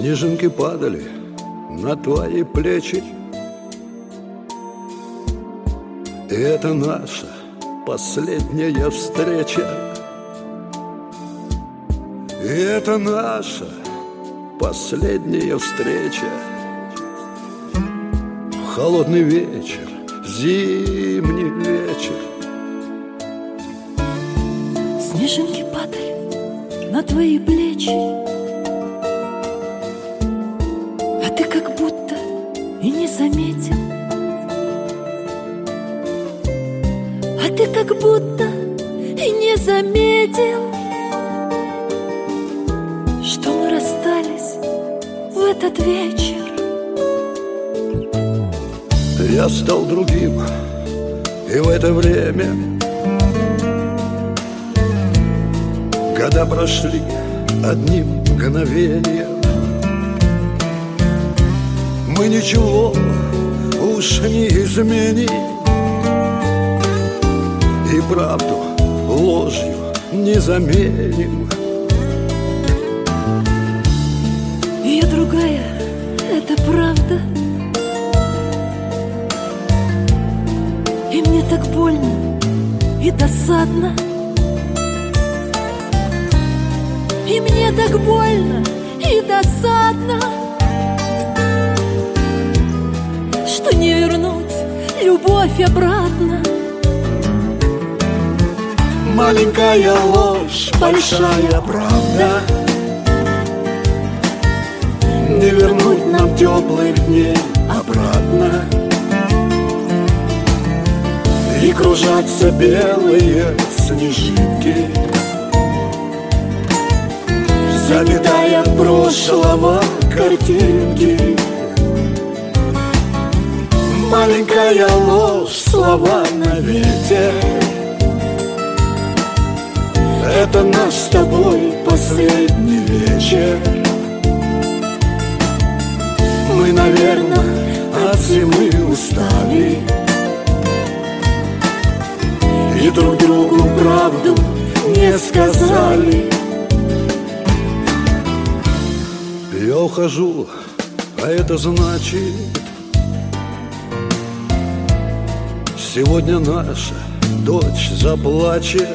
Снежинки падали на твои плечи, и это наша последняя встреча. И это наша последняя встреча. Холодный вечер, зимний вечер. Снежинки падали на твои плечи, а ты как будто и не заметил. А ты как будто и не заметил, что мы расстались в этот вечер. Я стал другим, и в это время года прошли одним мгновением. Мы ничего уж не изменим, и правду ложью не заменим. Я другая, это правда. И мне так больно и досадно. И мне так больно и досадно, что не вернуть любовь обратно. Маленькая ложь, большая правда. Не вернуть нам теплых дней обратно. И кружатся белые снежинки, заметая прошлого картинки. Маленькая ложь, слова на ветер. Это наш с тобой последний вечер. Мы, наверное, от зимы устали, и друг другу правду не сказали. Я ухожу, а это значит, сегодня наша дочь заплачет.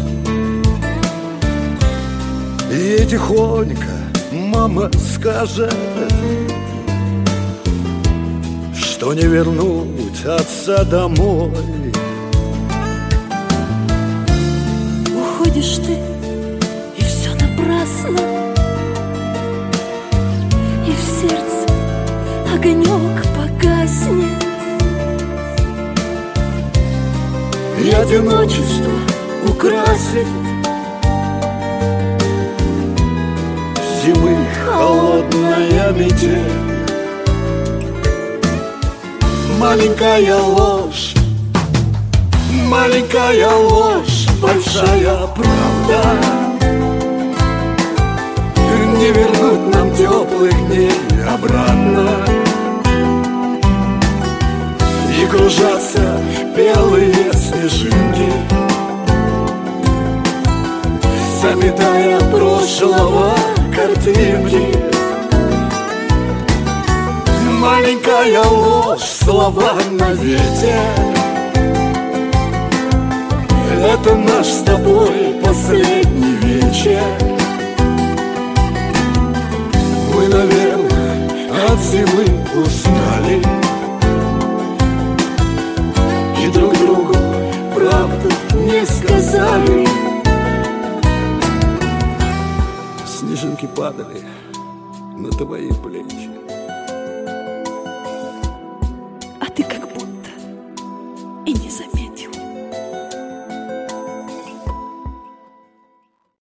И ей тихонько мама скажет, что не вернуть отца домой. Уходишь ты, и все напрасно, и в сердце огонек погаснет. И одиночество украсит зимы холодная метель. Маленькая ложь, маленькая ложь, большая правда. Не вернуть нам теплых дней обратно. И кружатся белые снежинки, заметая прошлого картинки. Маленькая ложь, слова на ветер. Это наш с тобой последний вечер. Мы, наверное, от зимы устали, и друг другу правду не сказали. Снежинки падали на твои плечи, а ты как будто и не заметил.